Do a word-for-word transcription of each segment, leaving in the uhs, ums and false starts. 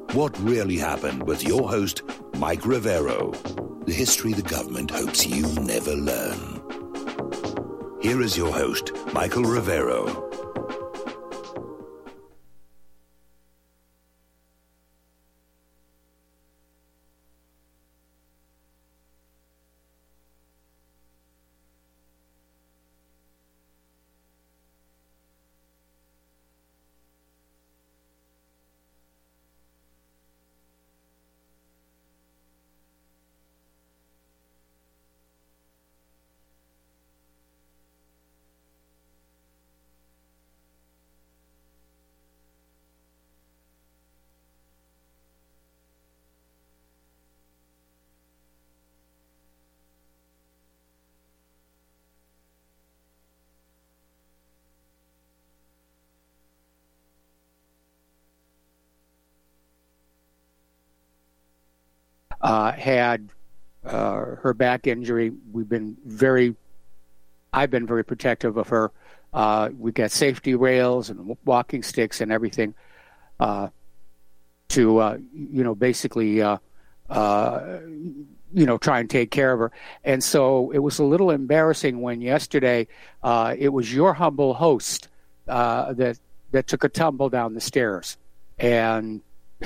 What Really Happened with your host, Mike Rivero. The history the government hopes you never learn. Here is your host, Michael Rivero. Uh, had uh, her back injury. We've been very, I've been very protective of her. Uh, we got safety rails and walking sticks and everything uh, to, uh, you know, basically, uh, uh, you know, try and take care of her. And so it was a little embarrassing when yesterday uh, it was your humble host uh, that that took a tumble down the stairs and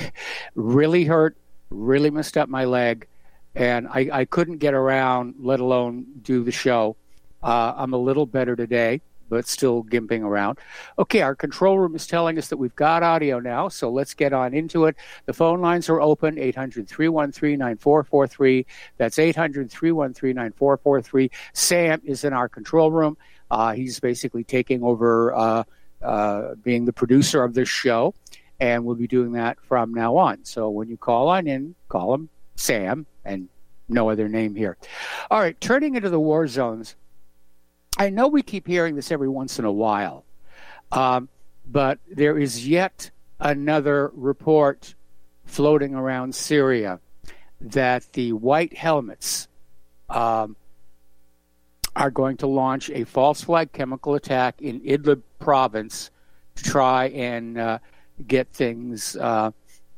really hurt. Really messed up my leg, and I, I couldn't get around, let alone do the show. Uh, I'm a little better today, but still gimping around. Okay, our control room is telling us that we've got audio now, so let's get on into it. The phone lines are open, eight hundred, three one three, nine four four three. That's eight hundred, three one three, nine four four three. Sam is in our control room. Uh, he's basically taking over uh, uh, being the producer of this show. And we'll be doing that from now on. So when you call on in, call him Sam, and no other name here. All right, turning into the war zones. I know we keep hearing this every once in a while, um, but there is yet another report floating around Syria that the white helmets um, are going to launch a false flag chemical attack in Idlib province to try and uh, get things uh,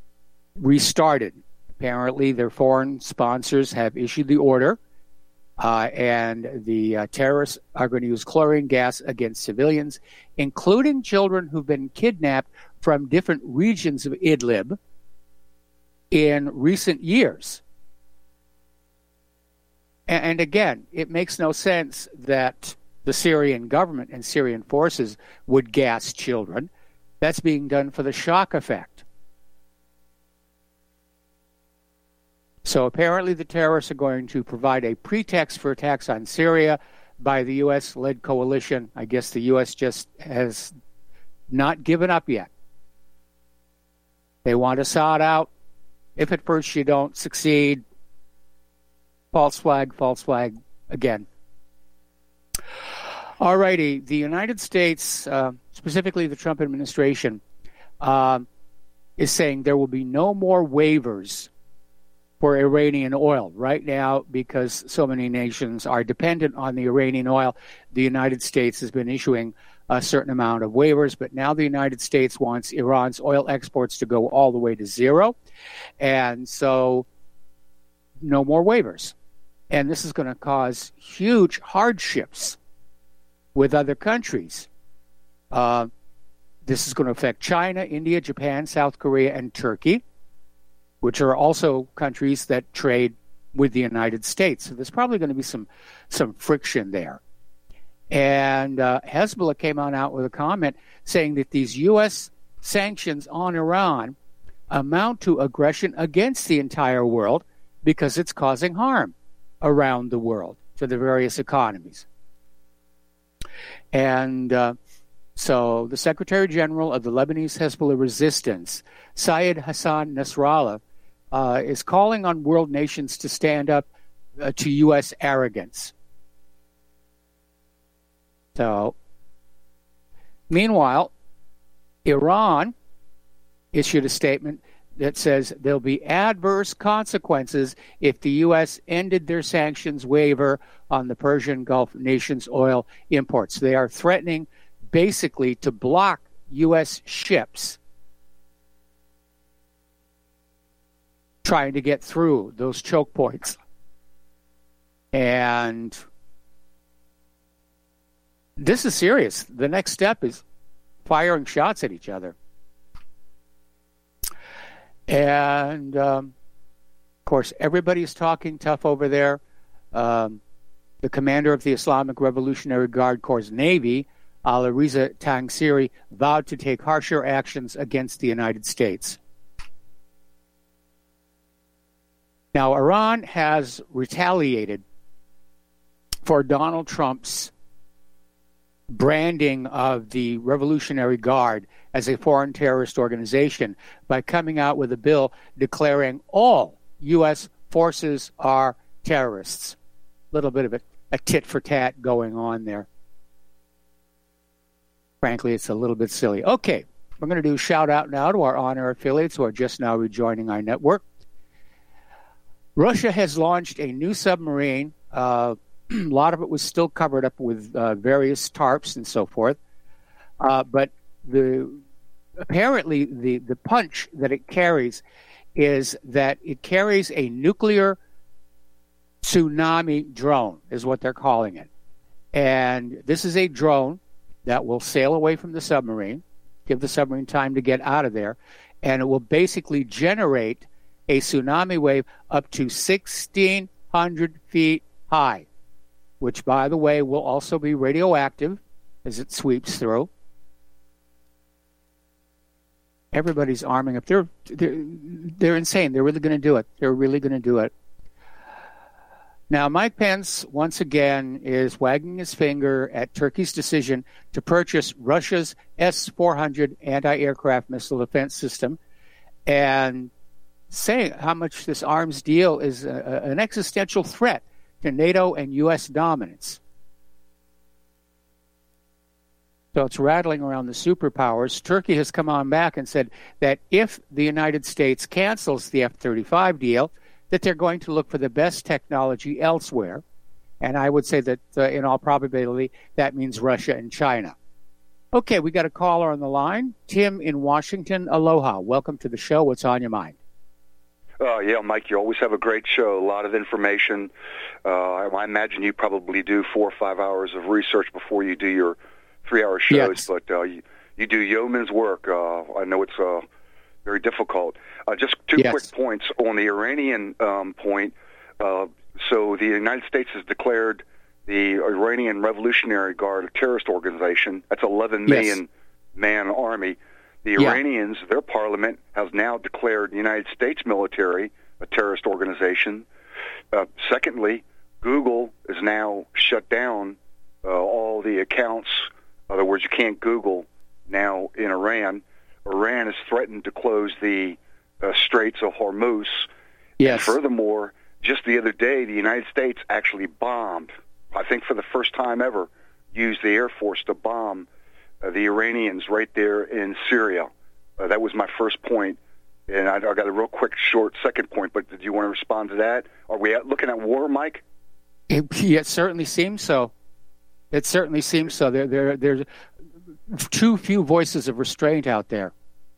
restarted. Apparently, their foreign sponsors have issued the order, uh, and the uh, terrorists are going to use chlorine gas against civilians, including children who've been kidnapped from different regions of Idlib in recent years. And, and again, it makes no sense that the Syrian government and Syrian forces would gas children. That's being done for the shock effect. So apparently the terrorists are going to provide a pretext for attacks on Syria by the U S-led coalition. I guess the U S just has not given up yet. They want Assad out. If at first you don't succeed, false flag, false flag again. All righty. The United States, uh, specifically the Trump administration, uh, is saying there will be no more waivers for Iranian oil right now because so many nations are dependent on the Iranian oil. The United States has been issuing a certain amount of waivers, but now the United States wants Iran's oil exports to go all the way to zero. And so no more waivers. And this is going to cause huge hardships with other countries. Uh, this is going to affect China, India, Japan, South Korea, and Turkey, which are also countries that trade with the United States. So there's probably going to be some some friction there. And uh, Hezbollah came on out with a comment saying that these U S sanctions on Iran amount to aggression against the entire world because it's causing harm around the world to the various economies. And uh, so the Secretary General of the Lebanese Hezbollah resistance, Syed Hassan Nasrallah, uh, is calling on world nations to stand up uh, to U S arrogance. So, meanwhile, Iran issued a statement that says there'll be adverse consequences if the U S ended their sanctions waiver on the Persian Gulf nations' oil imports. They are threatening basically to block U S ships trying to get through those choke points. And this is serious. The next step is firing shots at each other. And, um, of course, everybody's talking tough over there. Um, the commander of the Islamic Revolutionary Guard Corps Navy, Alireza Tangsiri, vowed to take harsher actions against the United States. Now, Iran has retaliated for Donald Trump's branding of the Revolutionary Guard as a foreign terrorist organization by coming out with a bill declaring all U S forces are terrorists. A little bit of a, a tit-for-tat going on there. Frankly, it's a little bit silly. Okay, we're going to do a shout-out now to our on-air affiliates who are just now rejoining our network. Russia has launched a new submarine. Uh, a lot of it was still covered up with uh, various tarps and so forth. Uh, but the apparently the, the punch that it carries is that it carries a nuclear tsunami drone, is what they're calling it. And this is a drone that will sail away from the submarine, give the submarine time to get out of there, and it will basically generate a tsunami wave up to sixteen hundred feet high, which, by the way, will also be radioactive as it sweeps through. Everybody's arming up. They're, they're, they're insane. They're really going to do it. They're really going to do it. Now, Mike Pence, once again, is wagging his finger at Turkey's decision to purchase Russia's S four hundred anti-aircraft missile defense system and saying how much this arms deal is a, a, an existential threat to NATO and U S dominance. So it's rattling around the superpowers. Turkey has come on back and said that if the United States cancels the F thirty-five deal, that they're going to look for the best technology elsewhere. And I would say that uh, in all probability, that means Russia and China. Okay, we got a caller on the line. Tim in Washington. Aloha. Welcome to the show. What's on your mind? Uh, yeah, Mike, you always have a great show, a lot of information. Uh, I imagine you probably do four or five hours of research before you do your three-hour shows, yes. but uh, you, you do yeoman's work. Uh, I know it's uh, very difficult. Uh, just two yes. quick points on the Iranian um, point. Uh, so the United States has declared the Iranian Revolutionary Guard a terrorist organization. That's an eleven million yes. man army. The yeah. Iranians, their parliament, has now declared the United States military a terrorist organization. Uh, secondly, Google is now shut down uh, all the accounts. In other words, you can't Google now in Iran. Iran has threatened to close the uh, Straits of Hormuz. Yes. And furthermore, just the other day, the United States actually bombed, I think for the first time ever, used the Air Force to bomb uh, the Iranians right there in Syria. Uh, that was my first point. And I, I got a real quick, short second point, but did you want to respond to that? Are we looking at war, Mike? It, it certainly seems so. It certainly seems so. There, there, there's too few voices of restraint out there.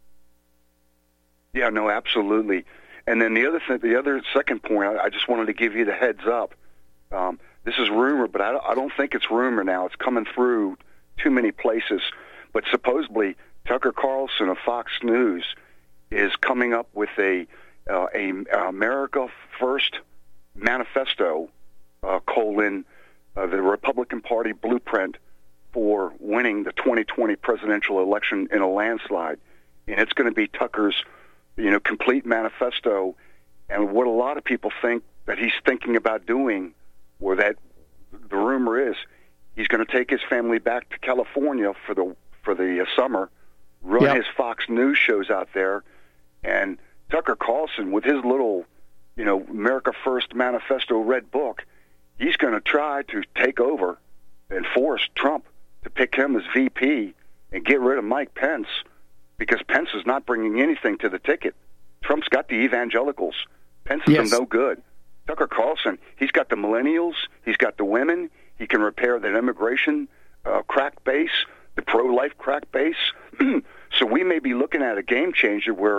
Yeah, no, absolutely. And then the other thing, the other second point, I, I just wanted to give you the heads up. Um, this is rumor, but I, I don't think it's rumor now. It's coming through too many places. But supposedly, Tucker Carlson of Fox News is coming up with a uh, a America First manifesto, uh, colon, uh, the Republican Party blueprint for winning the twenty twenty presidential election in a landslide. And it's going to be Tucker's, you know, complete manifesto. And what a lot of people think that he's thinking about doing, or that the rumor is, he's going to take his family back to California for the for the uh, summer, run yep. his Fox News shows out there, and Tucker Carlson, with his little, you know, America First Manifesto red book, he's going to try to take over and force Trump to pick him as V P and get rid of Mike Pence, because Pence is not bringing anything to the ticket. Trump's got the evangelicals. Pence is yes. no good. Tucker Carlson, he's got the millennials, he's got the women, he can repair that immigration uh, crack base, the pro-life crack base. So we may be looking at a game changer where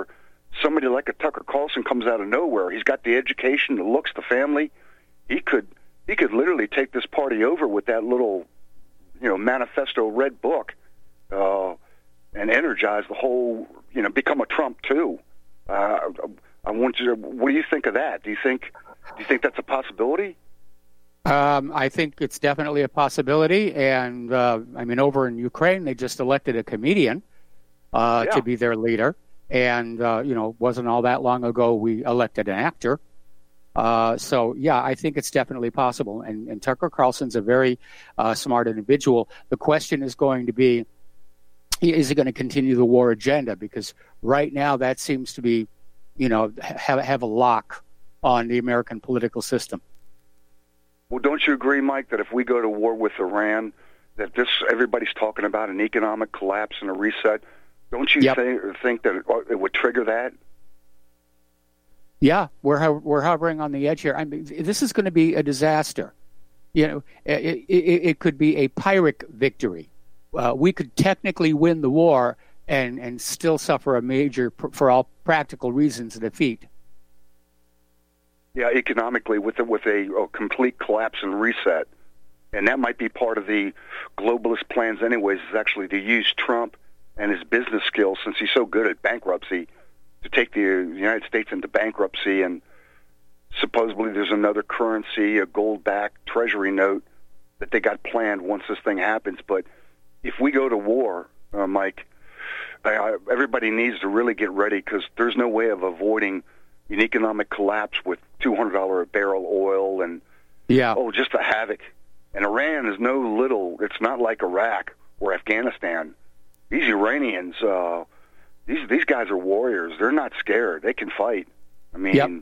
somebody like a Tucker Carlson comes out of nowhere. He's got the education, the looks, the family. He could he could literally take this party over with that little, you know, manifesto red book, uh, and energize the whole, you know, become a Trump too. Uh, I want you to, what do you think of that? Do you think do you think that's a possibility? Um, I think it's definitely a possibility, and uh, I mean, over in Ukraine, they just elected a comedian uh, Yeah. to be their leader, and uh, you know, wasn't all that long ago we elected an actor. Uh, so yeah, I think it's definitely possible, and, and Tucker Carlson's a very uh, smart individual. The question is going to be, is he going to continue the war agenda? Because right now, that seems to be, you know, have have a lock on the American political system. Well, don't you agree, Mike, that if we go to war with Iran, that this everybody's talking about an economic collapse and a reset? Don't you Yep. think, think that it, it would trigger that? Yeah, we're ho- we're hovering on the edge here. I mean, this is going to be a disaster. You know, it, it, it could be a Pyrrhic victory. Uh, we could technically win the war and and still suffer a major, for all practical reasons, defeat. Yeah, economically, with a, with a, a complete collapse and reset, and that might be part of the globalist plans, anyways. Is actually to use Trump and his business skills, since he's so good at bankruptcy, to take the United States into bankruptcy. And supposedly, there's another currency, a gold-backed treasury note, that they got planned once this thing happens. But if we go to war, uh, Mike, I, I, everybody needs to really get ready, because there's no way of avoiding an economic collapse with two hundred dollars a barrel oil and, Yeah. oh, just the havoc. And Iran is no little, it's not like Iraq or Afghanistan. These Iranians, uh, these these guys are warriors. They're not scared. They can fight. I mean, Yep.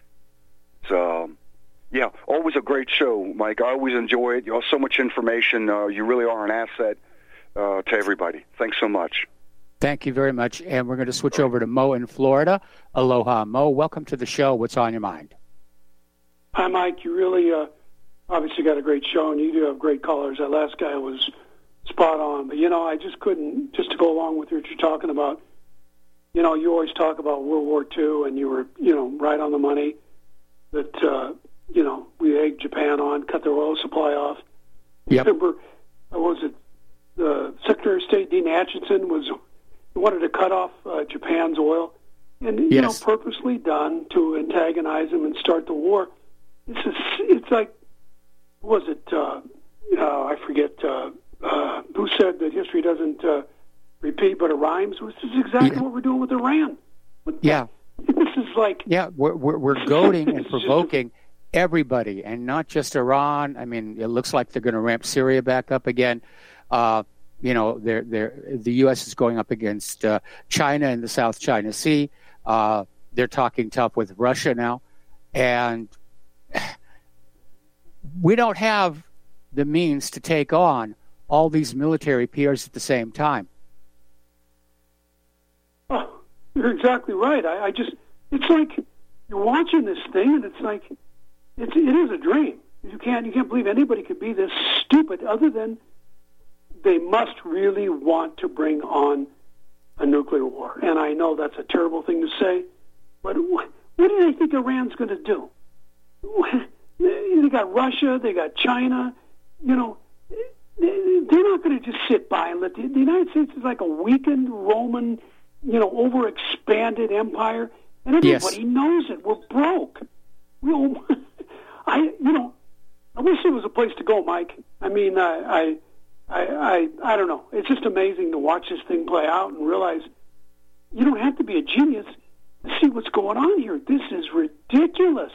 so, yeah, always a great show, Mike. I always enjoy it. You have so much information. Uh, you really are an asset uh, to everybody. Thanks so much. Thank you very much. And we're going to switch over to Mo in Florida. Aloha, Mo. Welcome to the show. What's on your mind? Hi, Mike. You really uh, obviously got a great show, and you do have great callers. That last guy was spot on. But, you know, I just couldn't, just to go along with what you're talking about, you know, you always talk about World War Two, and you were, you know, right on the money that, uh, you know, we egged Japan on, cut their oil supply off. Yep. Remember, uh, what was it, the Secretary of State, Dean Acheson, was wanted to cut off uh, Japan's oil, and you Yes. know, purposely done to antagonize them and start the war. It's just, it's like, what was it? Uh, uh, I forget uh, uh, who said that history doesn't uh, repeat, but it rhymes. This is exactly Yeah. what we're doing with Iran. What the- Yeah. This is like, Yeah, we're we're, we're goading and It's just a- provoking everybody, and not just Iran. I mean, it looks like they're going to ramp Syria back up again. Uh, you know, they're, they're, the U S is going up against uh, China in the South China Sea. Uh, they're talking tough with Russia now, and we don't have the means to take on all these military peers at the same time. oh, you're exactly right. I, I just, it's like you're watching this thing, and it's like, it's, it is a dream. You can't, you can't believe anybody could be this stupid, other than they must really want to bring on a nuclear war. And I know that's a terrible thing to say, but what, what do they think Iran's going to do? They got Russia, they got China. You know, they're not going to just sit by and let the, the United States is like a weakened Roman, you know, overexpanded empire, and everybody Yes. knows it. We're broke. We, I, you know, I wish there was a place to go, Mike. I mean, I, I, I, I, I don't know. It's just amazing to watch this thing play out and realize you don't have to be a genius to see what's going on here. This is ridiculous.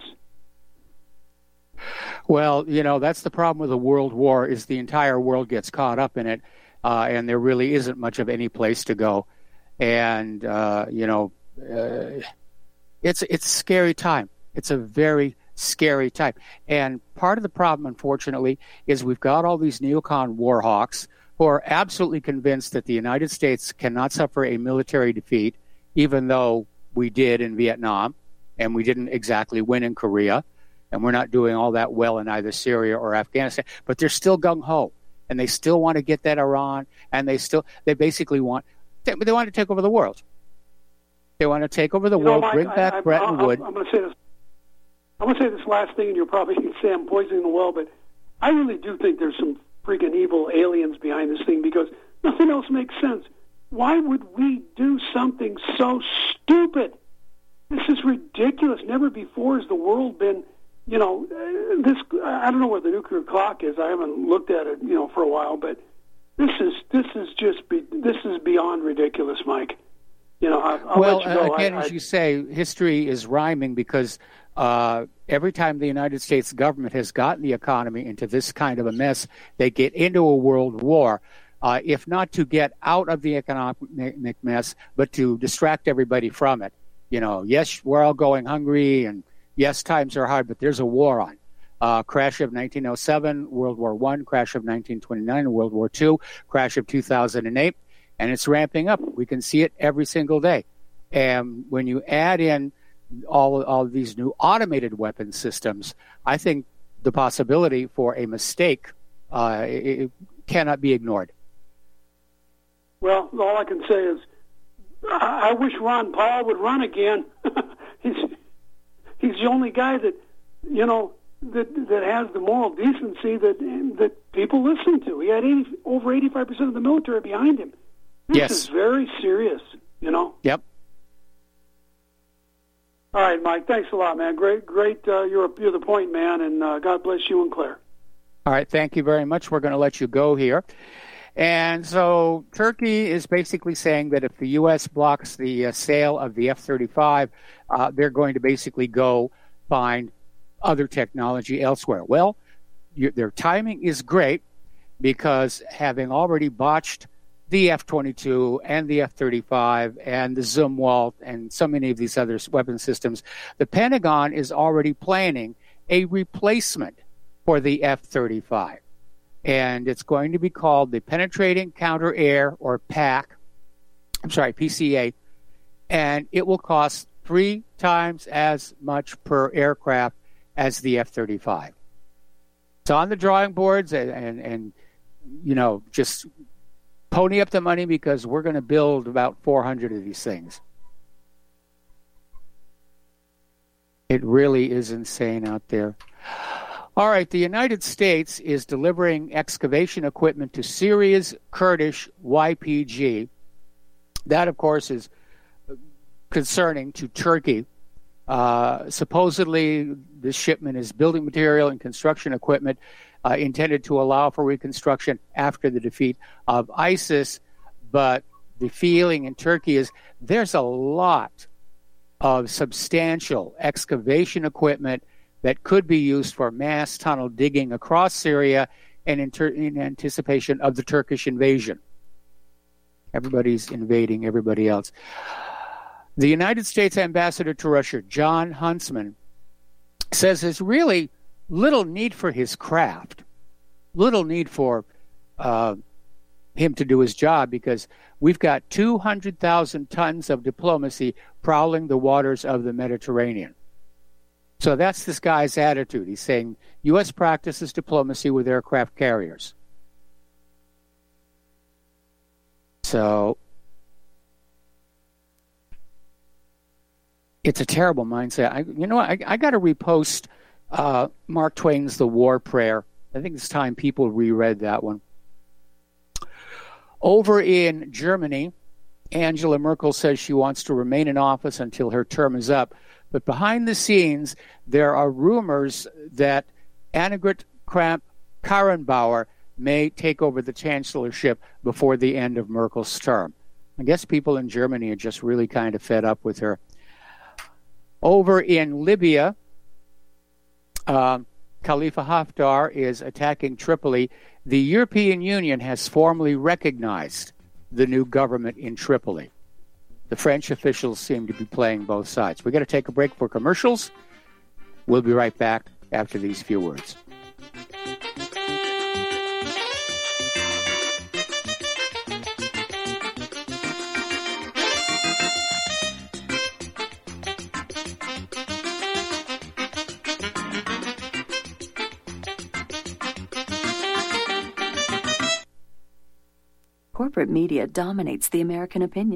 Well, you know, that's the problem with a world war, is the entire world gets caught up in it, uh, and there really isn't much of any place to go. And, uh, you know, uh, it's, it's a scary time. It's a very scary time. And part of the problem, unfortunately, is we've got all these neocon war hawks who are absolutely convinced that the United States cannot suffer a military defeat, even though we did in Vietnam, and we didn't exactly win in Korea, and we're not doing all that well in either Syria or Afghanistan. But they're still gung-ho, and they still want to get that Iran, and they still, they basically want, they, they want to take over the world. They want to take over the you know, world, Mike, bring back I, I, Bretton I, Woods. I'm going to say this. I'm going to say this last thing, and you're probably going to say I'm poisoning the well, but I really do think there's some freaking evil aliens behind this thing because nothing else makes sense. Why would we do something so stupid? This is ridiculous. Never before has the world been, you know, this. I don't know what the nuclear clock is. I haven't looked at it, you know, for a while. But this is this is just be, this is beyond ridiculous, Mike. You know, I, I'll well, let you go. again, I, as I, you say, history is rhyming because uh, every time the United States government has gotten the economy into this kind of a mess, they get into a world war. Uh, if not to get out of the economic mess, but to distract everybody from it. You know, yes, we're all going hungry, and yes, times are hard, but there's a war on. Uh, crash of nineteen oh seven, World War One, crash of nineteen twenty-nine, World War Two, crash of two thousand eight, and it's ramping up. We can see it every single day. And when you add in all, all of these new automated weapon systems, I think the possibility for a mistake uh, it, it cannot be ignored. Well, all I can say is I, I wish Ron Paul would run again. he's he's the only guy that, you know, that that has the moral decency that that people listen to. He had eighty, over eighty-five percent of the military behind him. This yes. is very serious, you know. Yep. All right, Mike. Thanks a lot, man. Great, great. Uh, you're you're the point man, and uh, God bless you and Claire. All right. Thank you very much. We're going to let you go here. And so Turkey is basically saying that if the U S blocks the uh, sale of the F thirty-five, uh, they're going to basically go find other technology elsewhere. Well, you, their timing is great because having already botched the F twenty-two and the F thirty-five and the Zumwalt and so many of these other weapon systems, the Pentagon is already planning a replacement for the F thirty-five. And it's going to be called the Penetrating Counter-Air, or PAC, I'm sorry, P C A, and it will cost three times as much per aircraft as the F thirty-five. It's on the drawing boards, and, and, and you know, just pony up the money because we're going to build about four hundred of these things. It really is insane out there. All right, the United States is delivering excavation equipment to Syria's Kurdish Y P G. That, of course, is concerning to Turkey. Uh, supposedly, this shipment is building material and construction equipment uh, intended to allow for reconstruction after the defeat of ISIS. But the feeling in Turkey is there's a lot of substantial excavation equipment that could be used for mass tunnel digging across Syria and in, ter- in anticipation of the Turkish invasion. Everybody's invading everybody else. The United States ambassador to Russia, John Huntsman, says there's really little need for his craft, little need for uh, him to do his job because we've got two hundred thousand tons of diplomacy prowling the waters of the Mediterranean. So that's this guy's attitude. He's saying U S practices diplomacy with aircraft carriers. So it's a terrible mindset. I, you know, I, I got to repost uh, Mark Twain's The War Prayer. I think it's time people reread that one. Over in Germany, Angela Merkel says she wants to remain in office until her term is up. But behind the scenes, there are rumors that Annegret Kramp-Karrenbauer may take over the chancellorship before the end of Merkel's term. I guess people in Germany are just really kind of fed up with her. Over in Libya, uh, Khalifa Haftar is attacking Tripoli. The European Union has formally recognized the new government in Tripoli. The French officials seem to be playing both sides. We've got to take a break for commercials. We'll be right back after these few words. Corporate media dominates the American opinion.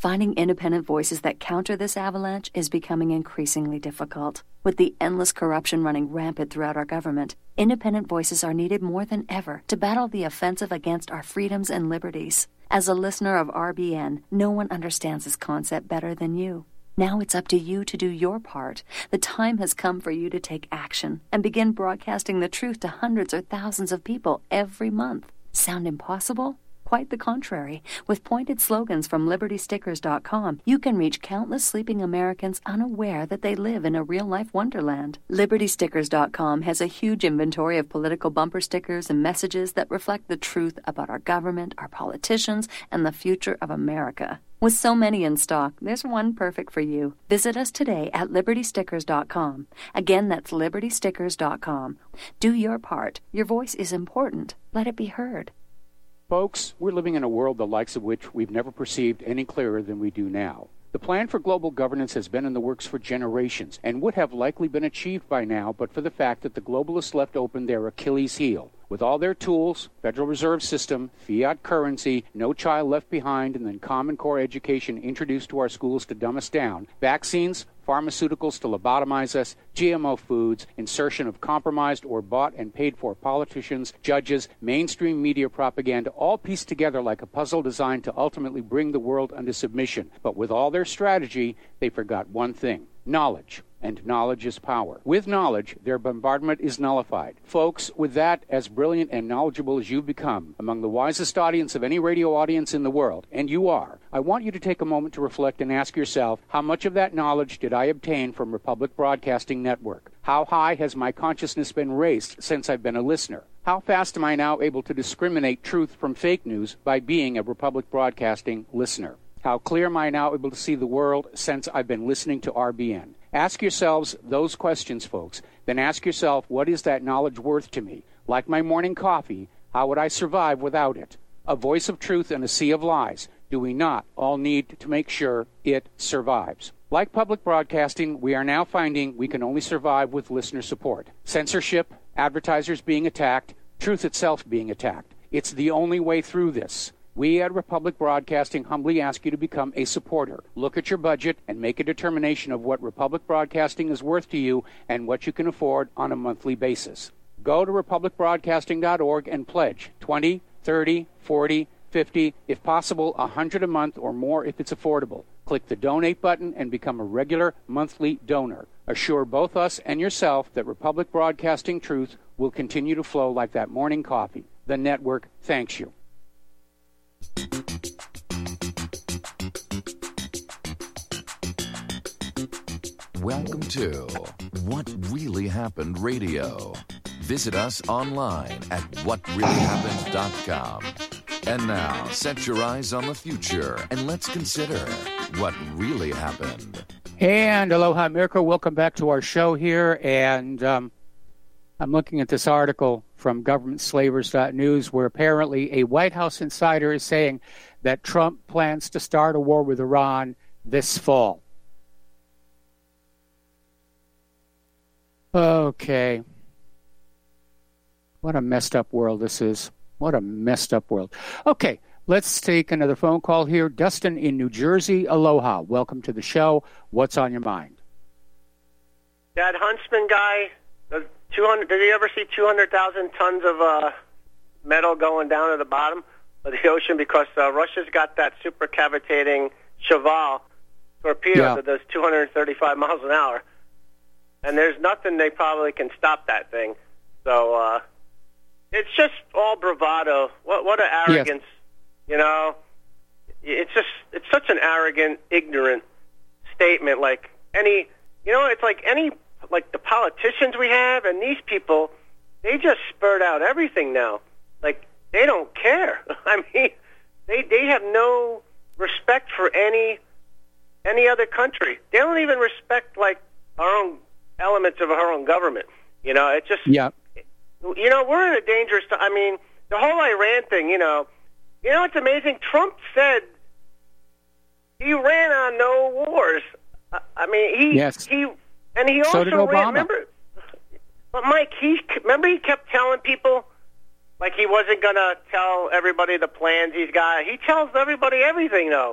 Finding independent voices that counter this avalanche is becoming increasingly difficult. With the endless corruption running rampant throughout our government, independent voices are needed more than ever to battle the offensive against our freedoms and liberties. As a listener of R B N, no one understands this concept better than you. Now it's up to you to do your part. The time has come for you to take action and begin broadcasting the truth to hundreds or thousands of people every month. Sound impossible? Quite the contrary. With pointed slogans from Liberty Stickers dot com, you can reach countless sleeping Americans unaware that they live in a real-life wonderland. Liberty Stickers dot com has a huge inventory of political bumper stickers and messages that reflect the truth about our government, our politicians, and the future of America. With so many in stock, there's one perfect for you. Visit us today at Liberty Stickers dot com. Again, that's Liberty Stickers dot com. Do your part. Your voice is important. Let it be heard. Folks, we're living in a world the likes of which we've never perceived any clearer than we do now. The plan for global governance has been in the works for generations and would have likely been achieved by now but for the fact that the globalists left open their Achilles heel. With all their tools, Federal Reserve System, fiat currency, no child left behind, and then Common Core education introduced to our schools to dumb us down, vaccines, pharmaceuticals to lobotomize us, G M O foods, insertion of compromised or bought and paid for politicians, judges, mainstream media propaganda, all pieced together like a puzzle designed to ultimately bring the world under submission. But with all their strategy, they forgot one thing: knowledge. And knowledge is power. With knowledge, their bombardment is nullified. Folks, with that, as brilliant and knowledgeable as you've become, among the wisest audience of any radio audience in the world, and you are, I want you to take a moment to reflect and ask yourself, how much of that knowledge did I obtain from Republic Broadcasting Network? How high has my consciousness been raised since I've been a listener? How fast am I now able to discriminate truth from fake news by being a Republic Broadcasting listener? How clear am I now able to see the world since I've been listening to R B N? Ask yourselves those questions, folks. Then ask yourself, what is that knowledge worth to me? Like my morning coffee, how would I survive without it? A voice of truth in a sea of lies. Do we not all need to make sure it survives? Like public broadcasting, we are now finding we can only survive with listener support. Censorship, advertisers being attacked, truth itself being attacked. It's the only way through this. We at Republic Broadcasting humbly ask you to become a supporter. Look at your budget and make a determination of what Republic Broadcasting is worth to you and what you can afford on a monthly basis. Go to Republic Broadcasting dot org and pledge twenty, thirty, forty, fifty, if possible, one hundred a month or more if it's affordable. Click the donate button and become a regular monthly donor. Assure both us and yourself that Republic Broadcasting truth will continue to flow like that morning coffee. The network thanks you. Welcome to What Really Happened Radio. Visit us online at what really happened dot com. And now, set your eyes on the future and let's consider what really happened. And aloha, America. Welcome back to our show here. And um, I'm looking at this article from government slavers dot news where apparently a White House insider is saying that Trump plans to start a war with Iran this fall. Okay. What a messed up world this is. What a messed up world. Okay, let's take another phone call here. Dustin in New Jersey. Aloha. Welcome to the show. What's on your mind? That Huntsman guy, the two hundred, did you ever see two hundred thousand tons of uh, metal going down to the bottom of the ocean? Because uh, Russia's got that supercavitating Cheval torpedo Yeah. that does two hundred thirty-five miles an hour. And there's nothing they probably can stop that thing. So uh, it's just all bravado. What what an arrogance, you know? It's just it's such an arrogant, ignorant statement. Like any, you know, it's like any like the politicians we have and these people, they just spurt out everything now. Like they don't care. I mean, they they have no respect for any any other country. They don't even respect like our own elements of our own government. You know, it just, Yeah. you know, we're in a dangerous time. I mean, the whole Iran thing, you know, you know, it's amazing. Trump said he ran on no wars. I, I mean, he, Yes. he, and he So also did ran, Obama. remember, but Mike, he, remember he kept telling people, like he wasn't going to tell everybody the plans he's got. He tells everybody everything, though.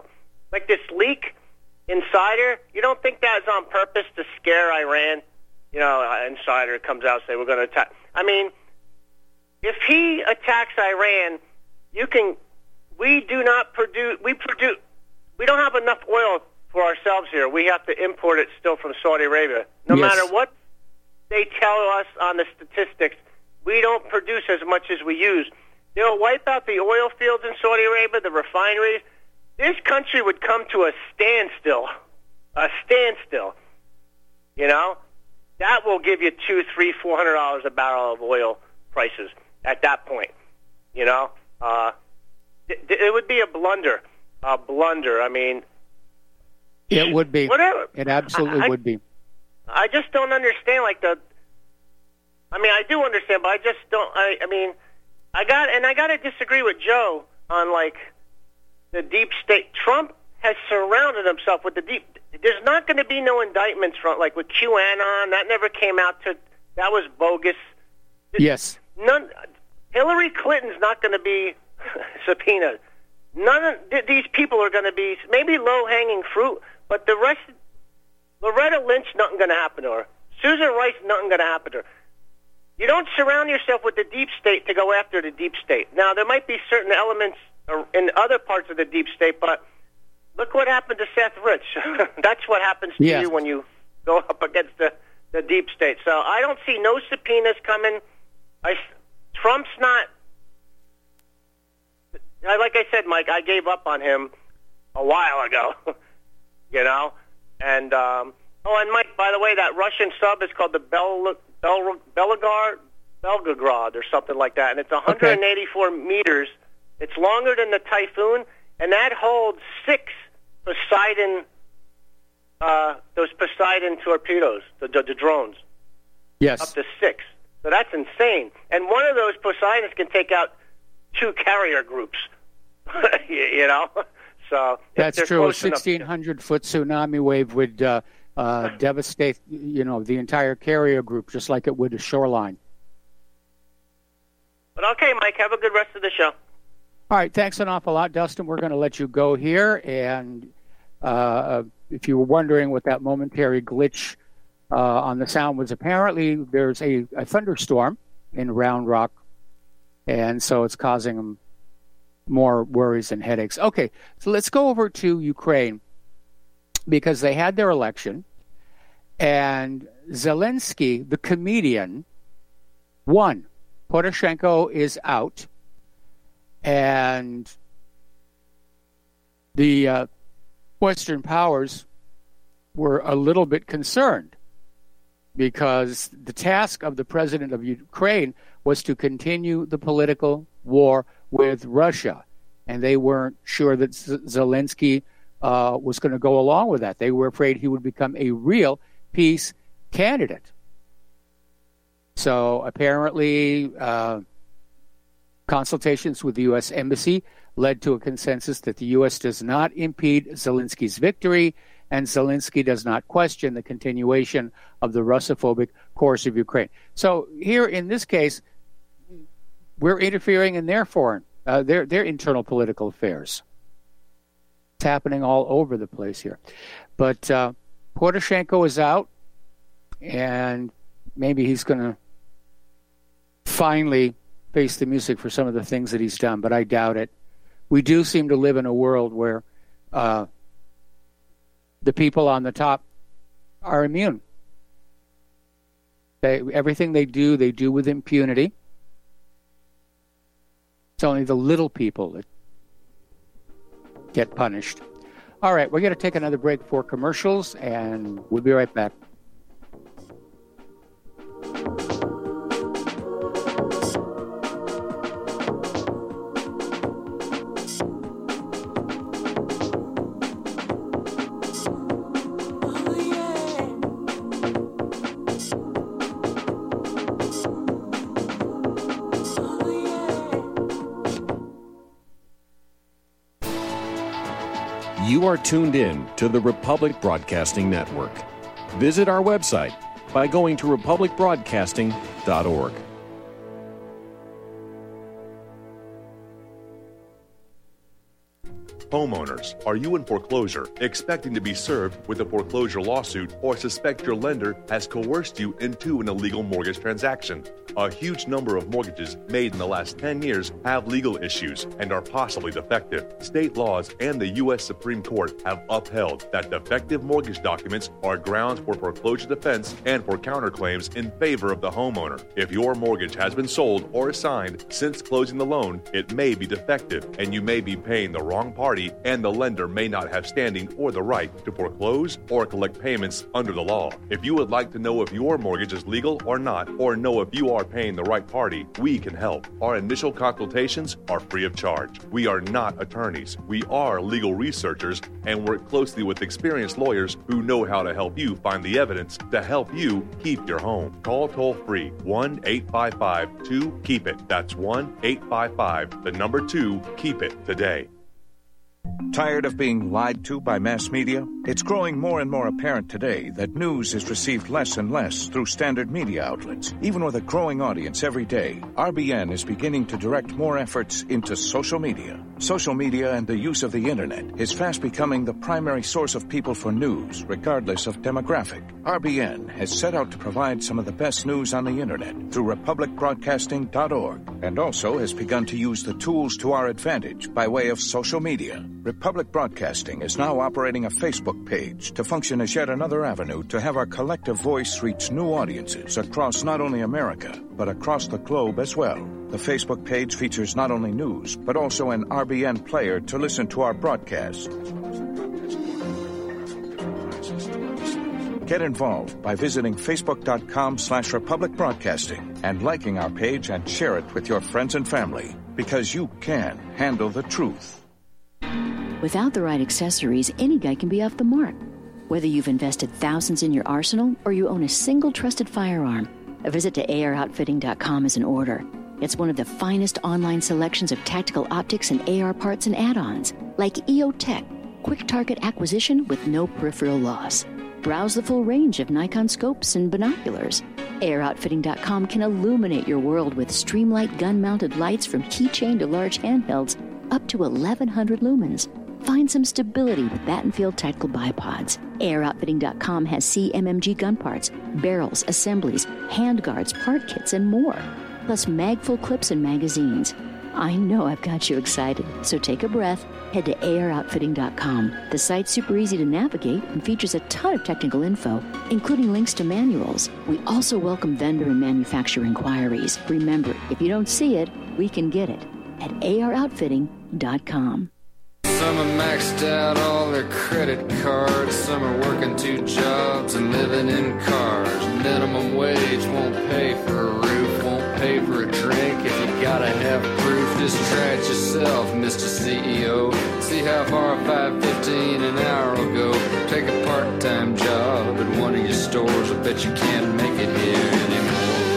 like this leak insider, you don't think that's on purpose to scare Iran? You know, an insider comes out and say, we're going to attack. I mean, if he attacks Iran, you can, we do not produce, we produce, we don't have enough oil for ourselves here. We have to import it still from Saudi Arabia. No yes. matter what they tell us on the statistics, we don't produce as much as we use. They'll wipe out the oil fields in Saudi Arabia, the refineries. This country would come to a standstill, a standstill. You know, that will give you two, three, four hundred dollars a barrel of oil prices at that point. You know, uh, it, it would be a blunder, a blunder. I mean, it would be. Whatever. It absolutely I, would be. I just don't understand. Like the, I mean, I do understand, but I just don't. I, I mean, I got and I got to disagree with Joe on like the deep state. Trump has surrounded himself with the deep. There's not going to be no indictments from like with QAnon. That never came out to. That was bogus. Yes. None. Hillary Clinton's not going to be subpoenaed. None of th- these people are going to be maybe low-hanging fruit, but the rest. Loretta Lynch, nothing going to happen to her. Susan Rice, nothing going to happen to her. You don't surround yourself with the deep state to go after the deep state. Now, there might be certain elements in other parts of the deep state, but look what happened to Seth Rich. That's what happens to yes. you when you go up against the, the deep state. So I don't see no subpoenas coming. I, Trump's not... Like I said, Mike, I gave up on him a while ago, you know? And, um, oh, and Mike, by the way, that Russian sub is called the Bel, Bel, Belgorod, Belgorod or something like that, and it's one hundred eighty-four okay. meters. It's longer than the Typhoon, and that holds six Poseidon, uh, those Poseidon torpedoes, the, the, the drones. Yes. Up to six. So that's insane. And one of those Poseidons can take out two carrier groups, you know? So that's true. A sixteen hundred foot tsunami wave would uh, uh, devastate, you know, the entire carrier group, just like it would a shoreline. But okay, Mike, have a good rest of the show. All right, thanks an awful lot, Dustin. We're going to let you go here. And uh, if you were wondering what that momentary glitch uh, on the sound was, apparently there's a, a thunderstorm in Round Rock, and so it's causing them more worries and headaches. Okay, so let's go over to Ukraine, because they had their election, and Zelensky, the comedian, won. Poroshenko is out, and the uh, Western powers were a little bit concerned, because the task of the president of Ukraine was to continue the political war with Russia, and they weren't sure that Z- Zelensky uh, was going to go along with that. They were afraid he would become a real peace candidate. So apparently, uh, consultations with the U S Embassy led to a consensus that the U S does not impede Zelensky's victory, and Zelensky does not question the continuation of the Russophobic course of Ukraine. So here in this case, we're interfering in their foreign, uh, their their internal political affairs. It's happening all over the place here. But uh, Poroshenko is out, and maybe he's going to finally face the music for some of the things that he's done, but I doubt it. We do seem to live in a world where uh, the people on the top are immune. They, everything they do, they do with impunity. It's only the little people that get punished. All right, we're going to take another break for commercials, and we'll be right back. You are tuned in to the Republic Broadcasting Network. Visit our website by going to republic broadcasting dot org. Homeowners, are you in foreclosure, expecting to be served with a foreclosure lawsuit, or suspect your lender has coerced you into an illegal mortgage transaction? A huge number of mortgages made in the last ten years have legal issues and are possibly defective. State laws and the U S Supreme Court have upheld that defective mortgage documents are grounds for foreclosure defense and for counterclaims in favor of the homeowner. If your mortgage has been sold or assigned since closing the loan, it may be defective and you may be paying the wrong party, and the lender may not have standing or the right to foreclose or collect payments under the law. If you would like to know if your mortgage is legal or not, or know if you are paying the right party, we can help. Our initial consultations are free of charge. We are not attorneys. We are legal researchers and work closely with experienced lawyers who know how to help you find the evidence to help you keep your home. Call toll free one eight five five two keep it. That's one eight five five, the number two, keep it today. Tired of being lied to by mass media? It's growing more and more apparent today that news is received less and less through standard media outlets. Even with a growing audience every day, R B N is beginning to direct more efforts into social media. Social media and the use of the internet is fast becoming the primary source of people for news, regardless of demographic. R B N has set out to provide some of the best news on the internet through republic broadcasting dot org, and also has begun to use the tools to our advantage by way of social media. Republic Broadcasting is now operating a Facebook page to function as yet another avenue to have our collective voice reach new audiences across not only America, but across the globe as well. The Facebook page features not only news, but also an R B N player to listen to our broadcasts. Get involved by visiting facebook.com slash Republic Broadcasting and liking our page and share it with your friends and family, because you can handle the truth. Without the right accessories, any guy can be off the mark. Whether you've invested thousands in your arsenal or you own a single trusted firearm, a visit to A R outfitting dot com is in order. It's one of the finest online selections of tactical optics and A R parts and add-ons, like E O Tech, quick target acquisition with no peripheral loss. Browse the full range of Nikon scopes and binoculars. A R outfitting dot com can illuminate your world with Streamlight gun-mounted lights from keychain to large handhelds up to eleven hundred lumens. Find some stability with Battenfield Tactical Bipods. A R outfitting dot com has C M M G gun parts, barrels, assemblies, handguards, part kits, and more. Plus mag-full clips and magazines. I know I've got you excited, so take a breath. Head to A R outfitting dot com. The site's super easy to navigate and features a ton of technical info, including links to manuals. We also welcome vendor and manufacturer inquiries. Remember, if you don't see it, we can get it at A R outfitting dot com. Some are maxed out all their credit cards. Some are working two jobs and living in cars. Minimum wage won't pay for a roof, won't pay for a drink. If you gotta have proof, just try it yourself, Mister C E O. See how far five fifteen an hour will go. Take a part-time job at one of your stores. I bet you can't make it here anymore.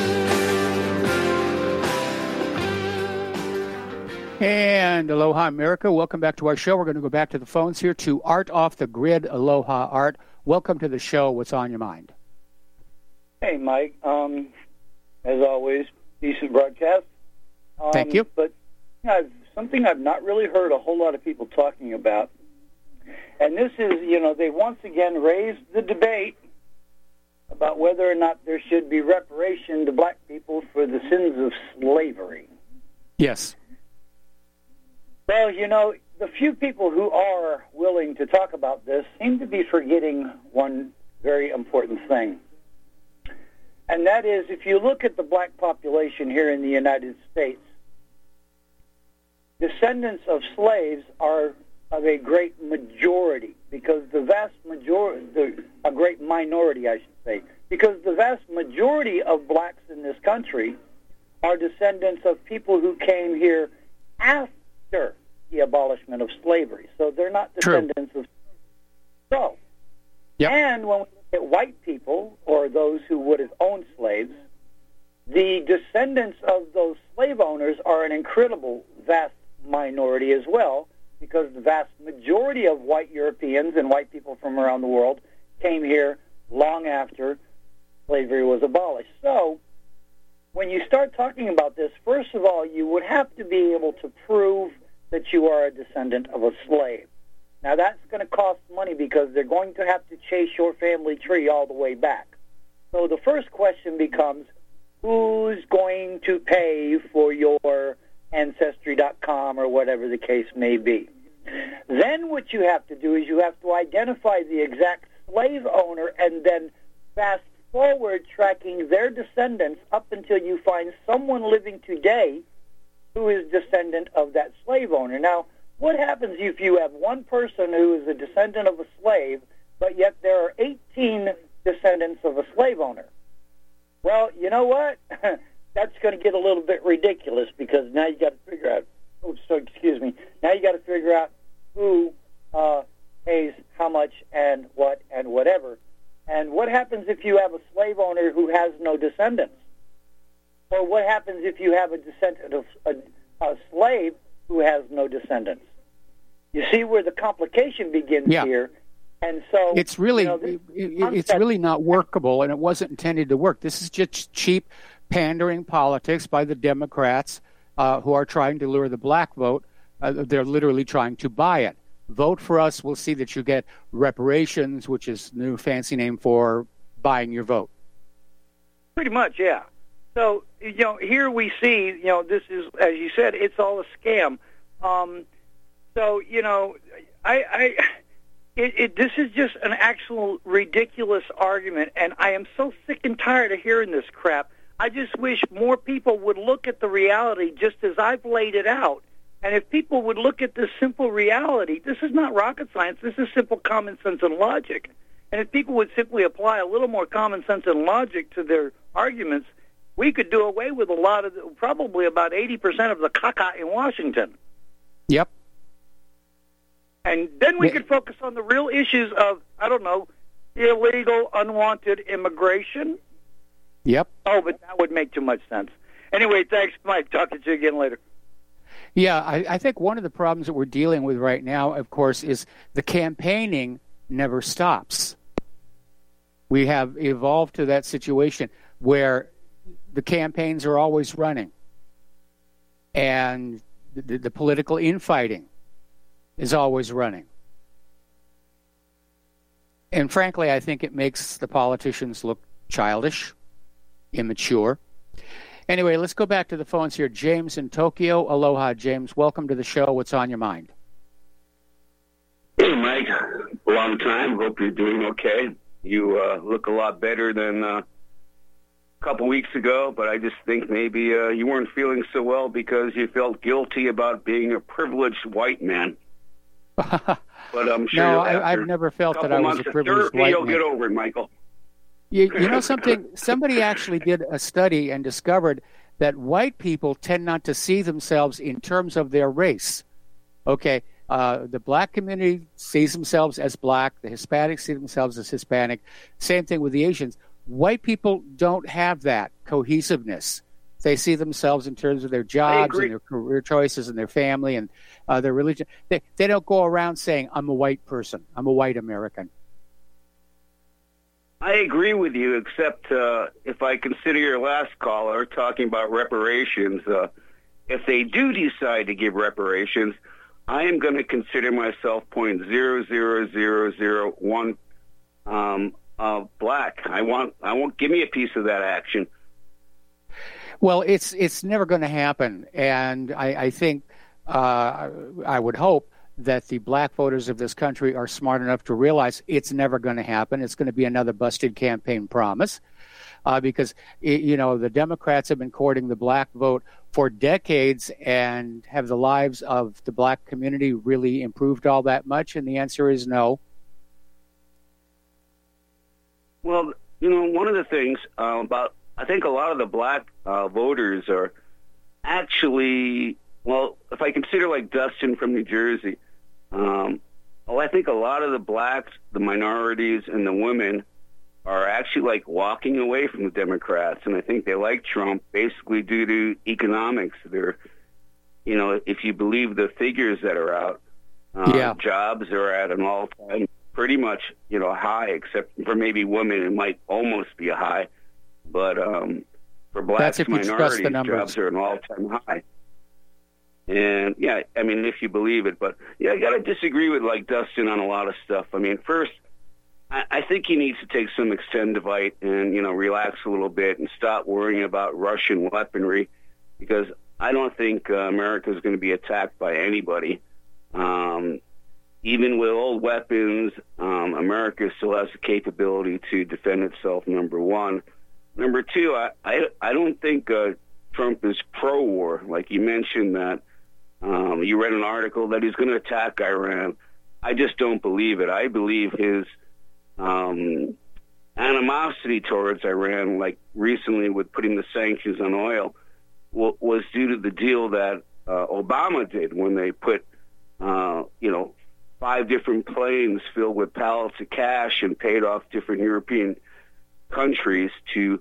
And aloha, America. Welcome back to our show. We're going to go back to the phones here to Art Off the Grid. Aloha, Art. Welcome to the show. What's on your mind? Hey, Mike. Um, as always, decent broadcast. Um, Thank you. But I've, something I've not really heard a whole lot of people talking about, and this is, you know, they once again raised the debate about whether or not there should be reparation to black people for the sins of slavery. Yes. Well, you know, the few people who are willing to talk about this seem to be forgetting one very important thing. And that is, if you look at the black population here in the United States, descendants of slaves are of a great majority, because the vast majority, the, a great minority, I should say, because the vast majority of blacks in this country are descendants of people who came here after the abolishment of slavery. So they're not descendants True. of so. Yep. And when we look at white people, or those who would have owned slaves, the descendants of those slave owners are an incredible vast minority as well, because the vast majority of white Europeans and white people from around the world came here long after slavery was abolished. So when you start talking about this, first of all, you would have to be able to prove that you are a descendant of a slave. Now, that's going to cost money because they're going to have to chase your family tree all the way back. So the first question becomes, who's going to pay for your Ancestry dot com or whatever the case may be? Then what you have to do is you have to identify the exact slave owner and then fast forward tracking their descendants up until you find someone living today who is descendant of that slave owner. Now, what happens if you have one person who is a descendant of a slave, but yet there are eighteen descendants of a slave owner? Well, you know what? That's going to get a little bit ridiculous because now you got to figure out, oh, so excuse me, now you got to figure out who uh, pays how much and what and whatever. And what happens if you have a slave owner who has no descendants? Or what happens if you have a descendant of a, a slave who has no descendants? You see where the complication begins yeah. here. And so it's really you know, it, it's really not workable, and it wasn't intended to work. This is just cheap pandering politics by the Democrats uh, who are trying to lure the black vote. Uh, they're literally trying to buy it. Vote for us. We'll see that you get reparations, which is the new fancy name for buying your vote. Pretty much, yeah. So, you know, here we see, you know, this is, as you said, it's all a scam. Um, so, you know, I, I it, it, this is just an actual ridiculous argument, and I am so sick and tired of hearing this crap. I just wish more people would look at the reality just as I've laid it out. And if people would look at this simple reality, this is not rocket science. This is simple common sense and logic. And if people would simply apply a little more common sense and logic to their arguments, we could do away with a lot of, the, probably about eighty percent of the caca in Washington. Yep. And then we could focus on the real issues of, I don't know, illegal, unwanted immigration. Yep. Oh, but that would make too much sense. Anyway, thanks, Mike. Talking to you again later. Yeah, I, I think one of the problems that we're dealing with right now, of course, is the campaigning never stops. We have evolved to that situation where the campaigns are always running, and the, the political infighting is always running. And frankly, I think it makes the politicians look childish, immature. Anyway, let's go back to the phones here. James in Tokyo. Aloha, James. Welcome to the show. What's on your mind? Hey, Mike. Long time. Hope you're doing okay. You uh, look a lot better than uh, a couple weeks ago, but I just think maybe uh, you weren't feeling so well because you felt guilty about being a privileged white man. But I'm sure no, I, I've never felt that I was a privileged white you'll man. You'll get over it, Michael. You, you know something? Somebody actually did a study and discovered that white people tend not to see themselves in terms of their race. Okay, uh, the black community sees themselves as black. The Hispanics see themselves as Hispanic. Same thing with the Asians. White people don't have that cohesiveness. They see themselves in terms of their jobs and their career choices and their family and uh, their religion. They, they don't go around saying, I'm a white person. I'm a white American. I agree with you, except uh, if I consider your last caller talking about reparations, uh, if they do decide to give reparations, I am going to consider myself point zero zero zero zero one um, uh, black. I want, I want, give me a piece of that action. Well, it's it's never going to happen, and I, I think uh, I would hope that the black voters of this country are smart enough to realize it's never going to happen. It's going to be another busted campaign promise uh, because, it, you know, the Democrats have been courting the black vote for decades, and have the lives of the black community really improved all that much? And the answer is no. Well, you know, one of the things uh, about, I think a lot of the black uh, voters are actually, well, if I consider like Dustin from New Jersey, um, well, I think a lot of the blacks, the minorities, and the women are actually like walking away from the Democrats, and I think they like Trump basically due to economics. They're, you know, if you believe the figures that are out, uh, yeah. jobs are at an all-time pretty much, you know, high, except for maybe women, it might almost be a high, but um, for blacks, minorities, jobs are an all-time high. And, yeah, I mean, if you believe it. But, yeah, I got to disagree with, like, Dustin on a lot of stuff. I mean, first, I, I think he needs to take some Extendivite and, you know, relax a little bit and stop worrying about Russian weaponry, because I don't think uh, America is going to be attacked by anybody. Um, even with old weapons, um, America still has the capability to defend itself, number one. Number two, I, I, I don't think uh, Trump is pro-war. Like you mentioned that um, you read an article that he's going to attack Iran. I just don't believe it. I believe his um, animosity towards Iran, like recently with putting the sanctions on oil, w- was due to the deal that uh, Obama did when they put, uh, you know, five different planes filled with pallets of cash and paid off different European countries to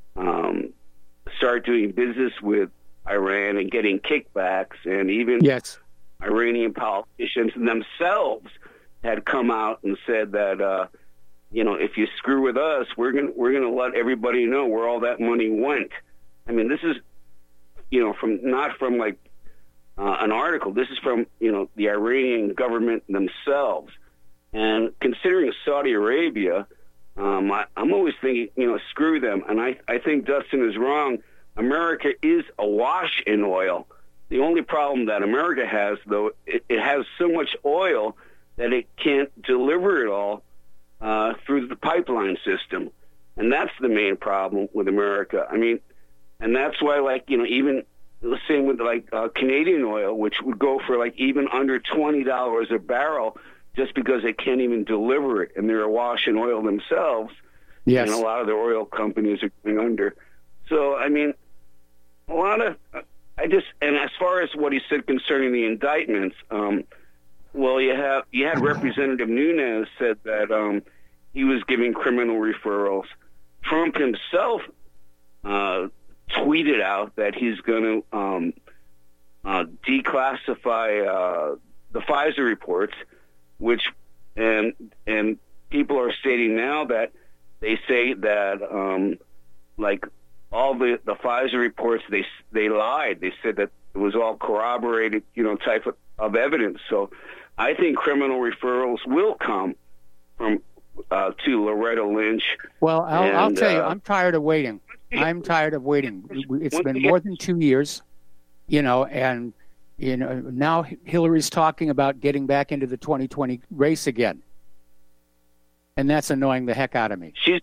um, start doing business with Iran and getting kickbacks, and even yes. Iranian politicians themselves had come out and said that, uh, you know, if you screw with us, we're going we're going to let everybody know where all that money went. I mean, this is, you know, from not from like uh, an article. This is from, you know, the Iranian government themselves. And considering Saudi Arabia, um, I, I'm always thinking, you know, screw them. And I, I think Dustin is wrong. America is awash in oil. The only problem that America has, though, it, it has so much oil that it can't deliver it all uh, through the pipeline system. And that's the main problem with America. I mean, and that's why, like, you know, even the same with, like, uh, Canadian oil, which would go for, like, even under twenty dollars a barrel just because they can't even deliver it. And they're awash in oil themselves. Yes. And a lot of the oil companies are going under. So, I mean, a lot of... I just, and as far as what he said concerning the indictments, um, well, you have you had Representative Nunes said that um, he was giving criminal referrals. Trump himself uh, tweeted out that he's going to um, uh, declassify uh, the FISA reports, which and and people are stating now that they say that um, like. all the, the FISA reports, they they lied. They said that it was all corroborated, you know, type of, of evidence. So I think criminal referrals will come from uh, to Loretta Lynch. Well, I'll, and, I'll tell you, uh, I'm tired of waiting. I'm tired of waiting. It's been more than two years, you know, and you know now Hillary's talking about getting back into the twenty twenty race again, and that's annoying the heck out of me. She's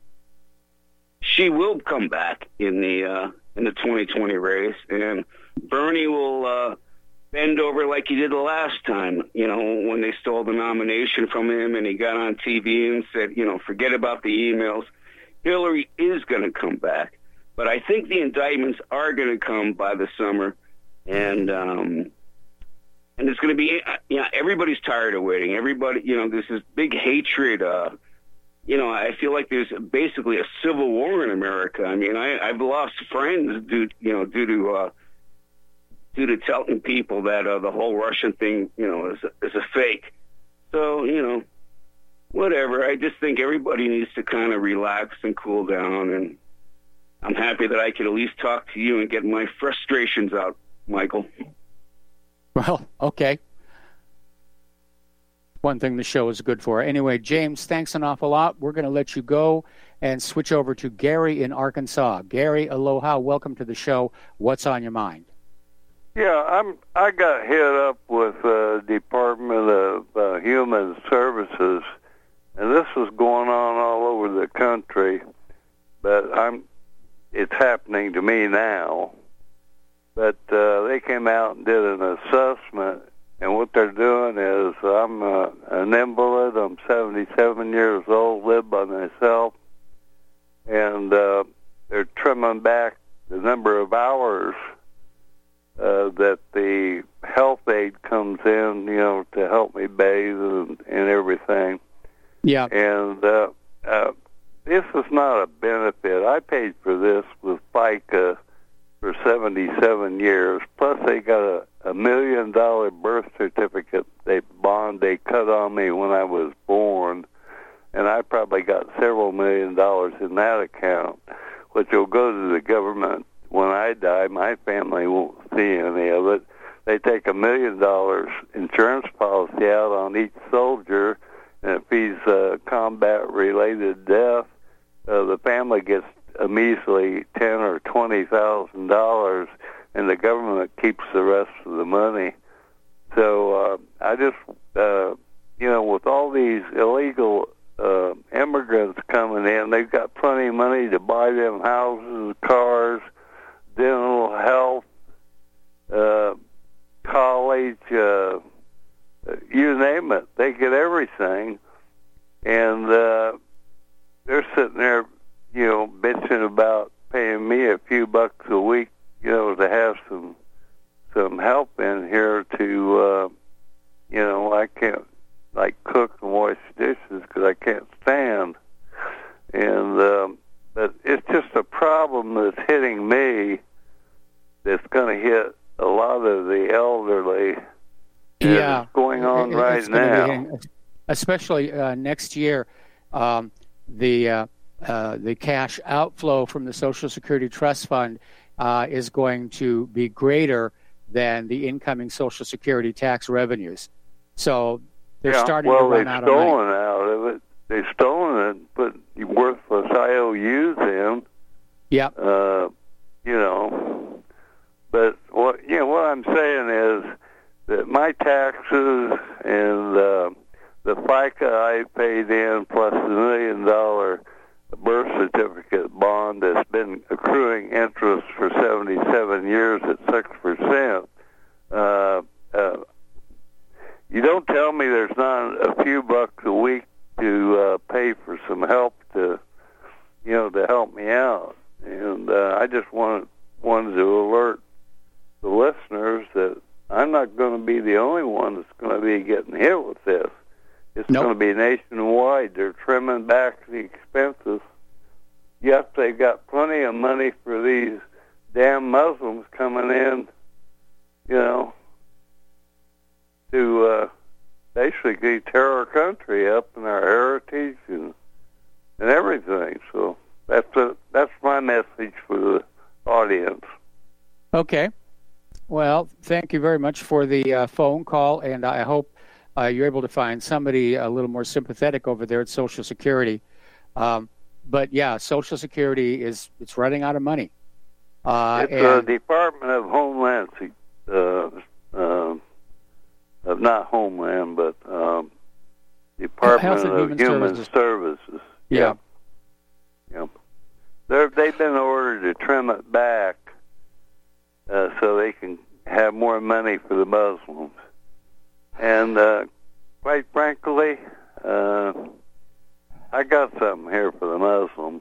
She will come back in the uh, in the twenty twenty race, and Bernie will uh, bend over like he did the last time, you know, when they stole the nomination from him and he got on T V and said, you know, forget about the emails. Hillary is going to come back, but I think the indictments are going to come by the summer, and um, and it's going to be, you know, everybody's tired of waiting. Everybody, you know, there's this big hatred. Uh, You know, I feel like there's basically a civil war in America. I mean, I, I've lost friends due, you know, due to uh, due to telling people that uh, the whole Russian thing, you know, is a, is a fake. So, you know, whatever. I just think everybody needs to kind of relax and cool down. And I'm happy that I could at least talk to you and get my frustrations out, Michael. Well, okay. One thing the show is good for. Anyway, James, thanks an awful lot. We're going to let you go and switch over to Gary in Arkansas. Gary, aloha. Welcome to the show. What's on your mind? Yeah, I'm. I got hit up with the uh, Department of uh, Human Services, and this was going on all over the country. But I'm. It's happening to me now. But uh, they came out and did an assessment. And what they're doing is, I'm uh, an invalid. I'm seventy-seven years old, live by myself. And uh, they're trimming back the number of hours uh, that the health aide comes in, you know, to help me bathe and, and everything. Yeah. And uh, uh, this is not a benefit. I paid for this with FICA for seventy-seven years. Plus, they got a, a million dollar birth certificate they bond they cut on me when I was born, and I probably got several million dollars in that account, which will go to the government when I die. My family won't see any of it. they take a million dollars insurance policy out on each soldier, and if he's uh, combat-related death, uh, the family gets a measly ten or twenty thousand dollars, and the government keeps the rest of the money. So uh, I just, uh, you know, with all these illegal uh, immigrants coming in, they've got plenty of money to buy them houses, cars, dental, health, uh, college, uh, you name it. They get everything, and uh, they're sitting there, you know, bitching about paying me a few bucks a week, you know, to have some some help in here to, uh, you know, I can't, like, cook and wash dishes because I can't stand. And, um, but it's just a problem that's hitting me that's going to hit a lot of the elderly. Yeah. It's going on it, right now. Hitting, especially uh, next year, um, the uh, uh, the cash outflow from the Social Security Trust Fund uh, is going to be greater than the incoming Social Security tax revenues. So they're yeah, starting well, to run out of money. Well, they've stolen out of it. They've stolen it, put worthless I O Us in. Yeah. Uh, you know, but what you know what I'm saying is that my taxes and uh, the FICA I paid in plus the million dollar birth certificate bond that's been accruing interest for seventy-seven years at six percent. Uh, uh, you don't tell me there's not a few bucks a week to uh, pay for some help to, you know, to help me out. And uh, I just wanted, wanted to alert the listeners that I'm not going to be the only one that's going to be getting hit with this. It's nope. going to be nationwide. They're trimming back the expenses. Yes, they've got plenty of money for these damn Muslims coming in, you know, to uh, basically tear our country up and our heritage and and everything. So that's a, that's my message for the audience. Okay. Well, thank you very much for the uh, phone call, and I hope uh, you're able to find somebody a little more sympathetic over there at Social Security. Um, but yeah, Social Security is it's running out of money. Uh, it's the Department of Homeland, uh, uh, of not Homeland, but um, Department Health and of Human, Human Services. Services. Yeah. Yeah. They're, they've been ordered to trim it back uh, so they can have more money for the Muslims. And uh, quite frankly, uh, I got something here for the Muslims.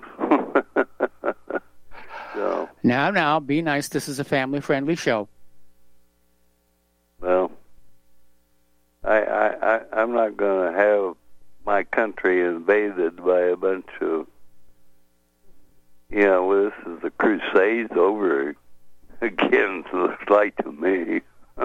so, now, now, be nice. This is a family-friendly show. Well, I, I, I, I'm not going to have my country invaded by a bunch of, you know, well, this is the Crusades over again, it looks like to me.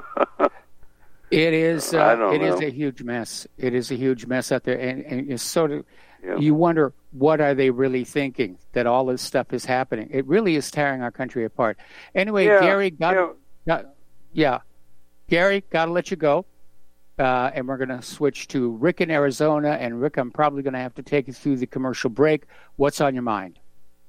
It is. Uh, I don't it know. is a huge mess. It is a huge mess out there, and, and it's sort of. Yeah. You wonder, what are they really thinking that all this stuff is happening? It really is tearing our country apart. Anyway, Yeah, Gary, got, yeah. got, yeah, Gary, got to let you go, uh, and we're going to switch to Rick in Arizona. And Rick, I'm probably going to have to take you through the commercial break. What's on your mind?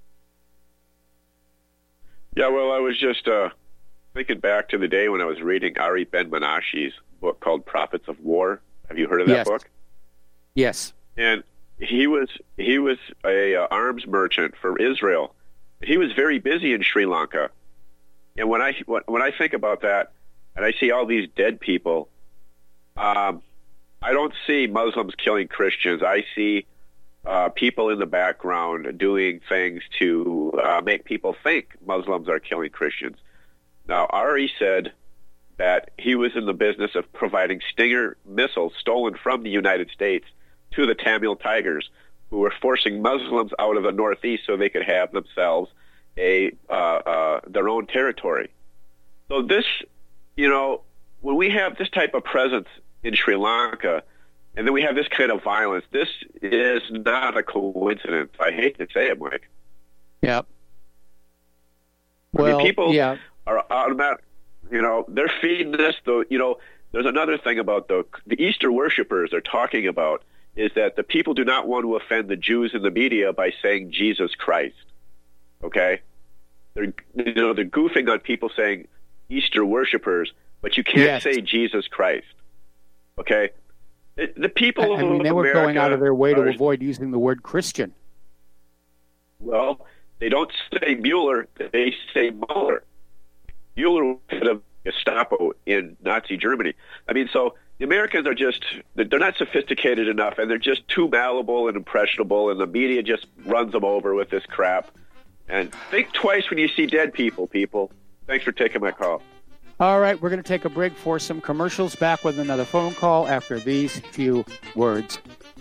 Yeah, well, I was just uh, thinking back to the day when I was reading Ari Ben-Menashe's book called Prophets of War. Have you heard of that Yes. book? Yes. And he was he was a uh, arms merchant for Israel. He was very busy in Sri Lanka. And when I when I think about that, and I see all these dead people, um, I don't see Muslims killing Christians. I see uh, people in the background doing things to uh, make people think Muslims are killing Christians. Now, Ari said that he was in the business of providing Stinger missiles stolen from the United States to the Tamil Tigers, who were forcing Muslims out of the Northeast so they could have themselves a uh, uh, their own territory. So this, you know, when we have this type of presence in Sri Lanka, and then we have this kind of violence, this is not a coincidence. I hate to say it, Mike. Yeah. I Well, mean, people yeah. are automatic. You know, they're feeding us the, you know, there's another thing about the, the Easter worshipers they're talking about is that the people do not want to offend the Jews in the media by saying Jesus Christ. Okay? They're, you know, they're goofing on people saying Easter worshipers, but you can't yes. say Jesus Christ. Okay? It, the people I mean, they were America going out of their way to are, avoid using the word Christian. Well, they don't say Mueller, they say Mueller. Mueller was head of Gestapo in Nazi Germany. I mean, so the Americans are just, they're not sophisticated enough, and they're just too malleable and impressionable, and the media just runs them over with this crap. And think twice when you see dead people, people. Thanks for taking my call. All right, we're going to take a break for some commercials. Back with another phone call after these few words.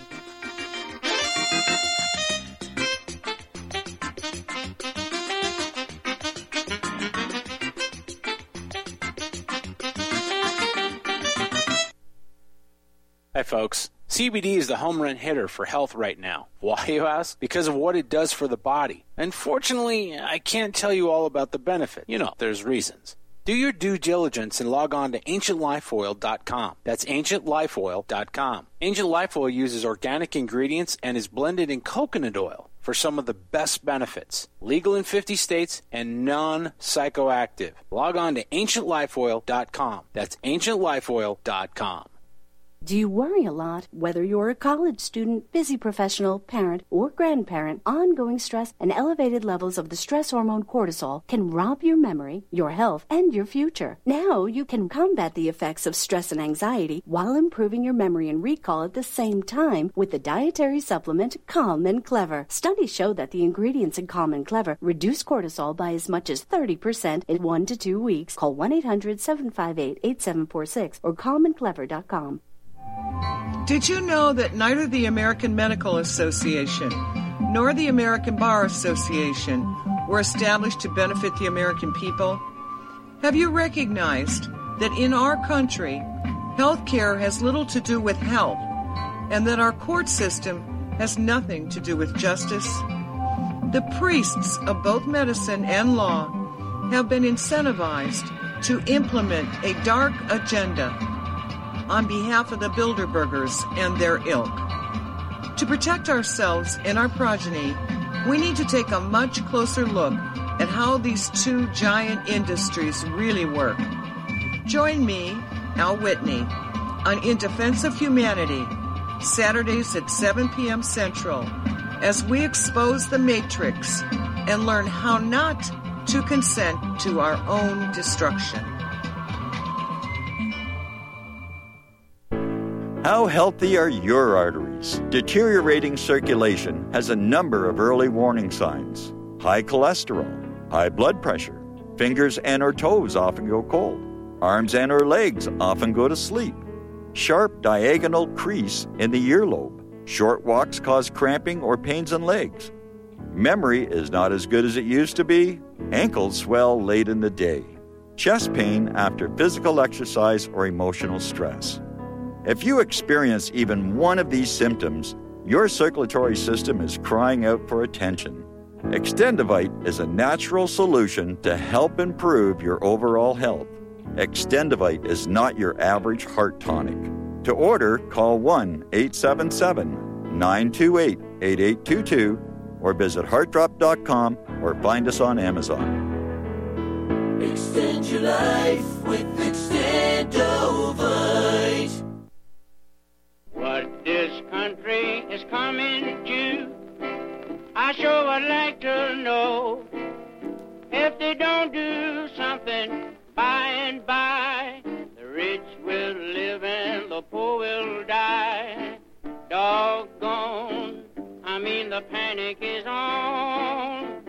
Hi, folks. C B D is the home run hitter for health right now. Why, you ask? Because of what it does for the body. Unfortunately, I can't tell you all about the benefit. You know, there's reasons. Do your due diligence and log on to ancient life oil dot com. That's ancient life oil dot com. Ancient Life Oil uses organic ingredients and is blended in coconut oil for some of the best benefits. Legal in fifty states and non-psychoactive. Log on to ancient life oil dot com. That's ancient life oil dot com. Do you worry a lot? Whether you're a college student, busy professional, parent, or grandparent, ongoing stress and elevated levels of the stress hormone cortisol can rob your memory, your health, and your future. Now you can combat the effects of stress and anxiety while improving your memory and recall at the same time with the dietary supplement Calm and Clever. Studies show that the ingredients in Calm and Clever reduce cortisol by as much as thirty percent in one to two weeks. Call one eight hundred seven five eight eight seven four six or calm and clever dot com. Did you know that neither the American Medical Association nor the American Bar Association were established to benefit the American people? Have you recognized that in our country, health care has little to do with health, and that our court system has nothing to do with justice? The priests of both medicine and law have been incentivized to implement a dark agenda on behalf of the Bilderbergers and their ilk. To protect ourselves and our progeny, we need to take a much closer look at how these two giant industries really work. Join me, Al Whitney, on In Defense of Humanity, Saturdays at seven p.m. Central, as we expose the Matrix and learn how not to consent to our own destruction. How healthy are your arteries? Deteriorating circulation has a number of early warning signs. High cholesterol, high blood pressure, fingers and or toes often go cold, arms and or legs often go to sleep, sharp diagonal crease in the earlobe, short walks cause cramping or pains in legs, memory is not as good as it used to be, ankles swell late in the day, chest pain after physical exercise or emotional stress. If you experience even one of these symptoms, your circulatory system is crying out for attention. Extendivite is a natural solution to help improve your overall health. Extendivite is not your average heart tonic. To order, call one eight seven seven, nine two eight, eight eight two two or visit heart drop dot com or find us on Amazon. Extend your life with Extendovite. What this country is coming to, I sure would like to know. If they don't do something by and by, the rich will live and the poor will die. Doggone, I mean the panic is on.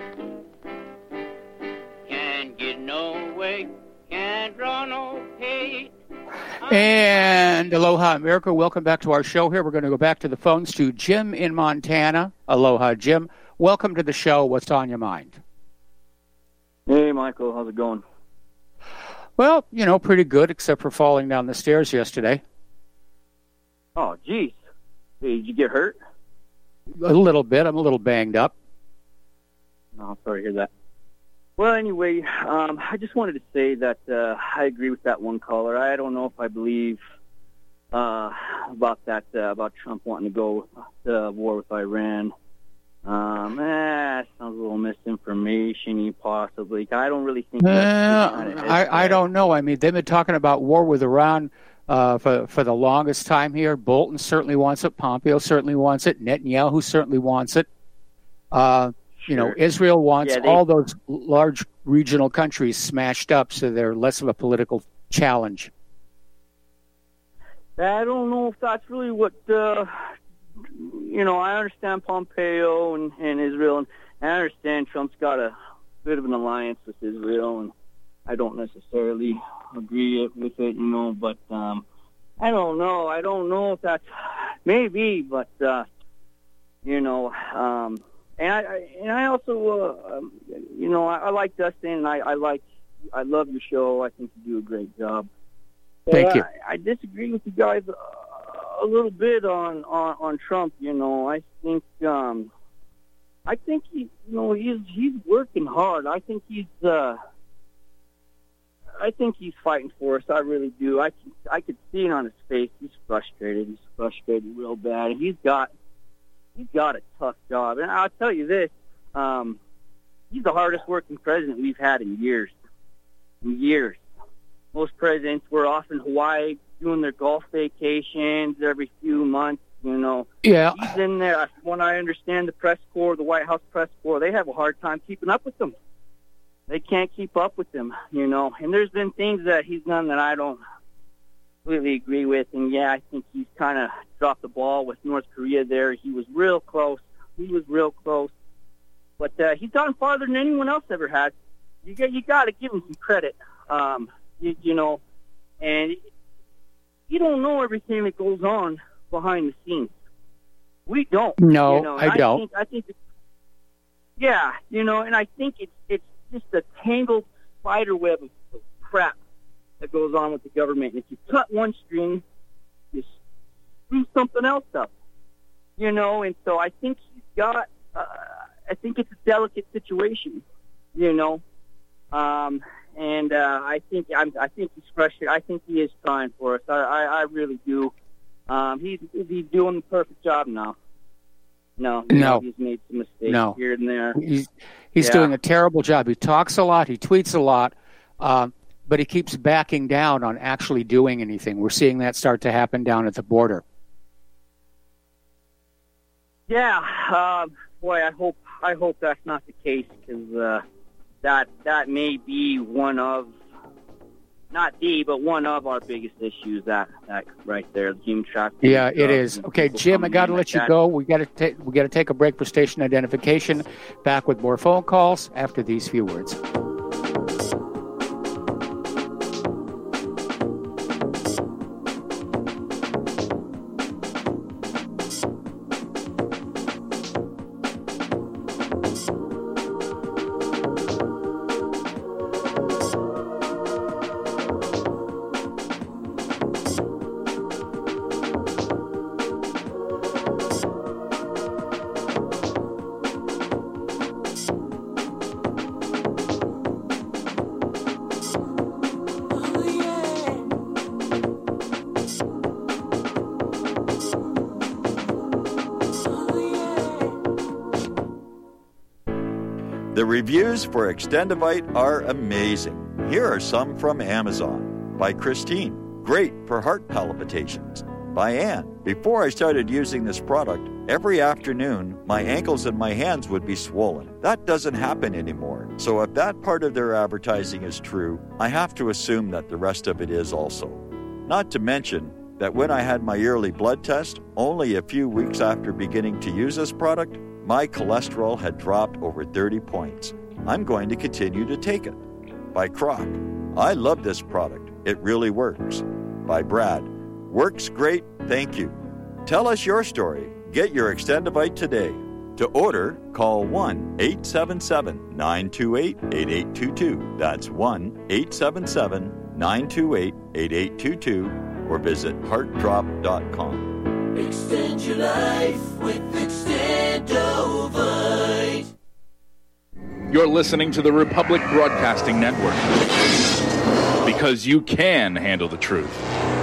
Can't get no way, can't draw no pay. And aloha, America. Welcome back to our show here. We're going to go back to the phones to Jim in Montana. Aloha, Jim. Welcome to the show. What's on your mind? Hey, Michael. How's it going? Well, you know, pretty good, except for falling down the stairs yesterday. Oh, geez. Hey, did you get hurt? A little bit. I'm a little banged up. No, I'm sorry to hear that. Well, anyway, um, I just wanted to say that uh, I agree with that one caller. I don't know if I believe uh, about that, uh, about Trump wanting to go to war with Iran. Um, eh, sounds a little misinformation-y, possibly. I don't really think that's uh, I, I don't know. I mean, they've been talking about war with Iran uh, for, for the longest time here. Bolton certainly wants it. Pompeo certainly wants it. Netanyahu certainly wants it. Uh, you know, Israel wants Yeah, they- all those large regional countries smashed up so they're less of a political challenge. I don't know if that's really what, uh, you know, I understand Pompeo and, and Israel, and I understand Trump's got a bit of an alliance with Israel, and I don't necessarily agree with it, you know, but um, I don't know. I don't know if that's, maybe, but, uh, you know, um, and I, I and I also, uh, um, you know, I, I like Dustin, and I, I like, I love your show. I think you do a great job. Thank But you. I, I disagree with you guys a, a little bit on, on, on Trump. You know, I think um, I think he, you know, he's he's working hard. I think he's uh, I think he's fighting for us. I really do. I can, I could see it on his face. He's frustrated. He's frustrated real bad. He's got he's got a tough job. And I'll tell you this: um, he's the hardest working president we've had in years. In years. Most presidents were off in Hawaii doing their golf vacations every few months, you know. Yeah. He's in there. When I understand the press corps, the White House press corps, they have a hard time keeping up with them. They can't keep up with them, you know. And there's been things that he's done that I don't completely agree with. And, yeah, I think he's kind of dropped the ball with North Korea there. He was real close. He was real close. But uh, he's gone farther than anyone else ever has. You got, you got to give him some credit. Um You, you know, and you don't know everything that goes on behind the scenes. We don't. No, you know, I don't. Think, I think, it's, yeah, you know, and I think it's it's just a tangled spider web of, of crap that goes on with the government. And if you cut one string, you screw something else up. You know, and so I think he's got. Uh, I think it's a delicate situation. You know. Um, And uh, I think I'm, I think he's frustrated. I think he is trying for us. I, I, I really do. Um, he's he's doing the perfect job now. No, you No. know, he's made some mistakes No. here and there. He's he's Yeah. doing a terrible job. He talks a lot. He tweets a lot, um, but he keeps backing down on actually doing anything. We're seeing that start to happen down at the border. Yeah, uh, boy, I hope I hope that's not the case because uh, that that may be one of not the but one of our biggest issues. That that right there, the human trafficking. Yeah, it is. Okay, Jim, I got to let you go. We got to take we got to take a break for station identification. Back with more phone calls after these few words. The reviews for Extendivite are amazing. Here are some from Amazon. By Christine, great for heart palpitations. By Ann, before I started using this product, every afternoon my ankles and my hands would be swollen. That doesn't happen anymore. So if that part of their advertising is true, I have to assume that the rest of it is also. Not to mention that when I had my yearly blood test, only a few weeks after beginning to use this product, my cholesterol had dropped over thirty points. I'm going to continue to take it. By Croc, I love this product. It really works. By Brad, works great, thank you. Tell us your story. Get your Extendivite today. To order, call one eight seven seven, nine two eight, eight eight two two. That's one eight seven seven, nine two eight, eight eight two two or visit heart drop dot com. Extend your life with Extendovite. You're listening to the Republic Broadcasting Network. Because you can handle the truth.